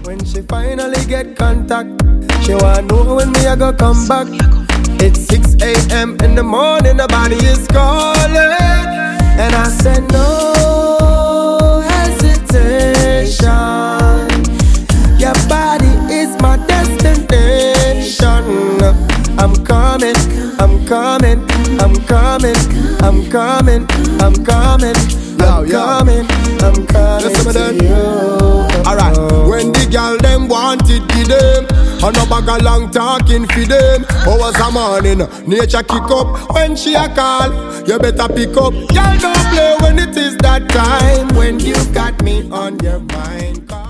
When she finally get contact, she wanna know when me I go come back. It's 6 a.m. in the morning, the body is calling, and I said no hesitation. Your body is my destination. I'm coming, I'm coming, I'm coming, I'm coming, I'm coming, I'm coming, I'm coming to you. Alright, when the girl them wanted to them, and no bag a long talking for them. Hours a morning, nature kick up. When she a call, you better pick up. Girl don't play when it is that time. When you got me on your mind.